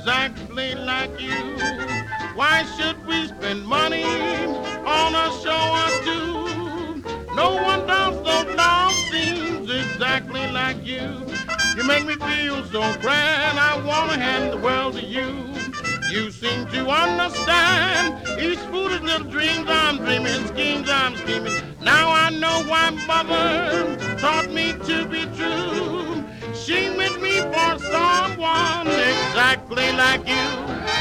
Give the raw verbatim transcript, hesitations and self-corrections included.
exactly like you. Why should we spend money on a show or two? No one does those love scenes exactly like you. You make me feel so grand, I wanna hand the world to you. You seem to understand each foolish little dreams I'm dreaming, schemes I'm scheming. Now I know why mother taught me to be true. She meant me for someone exactly like you.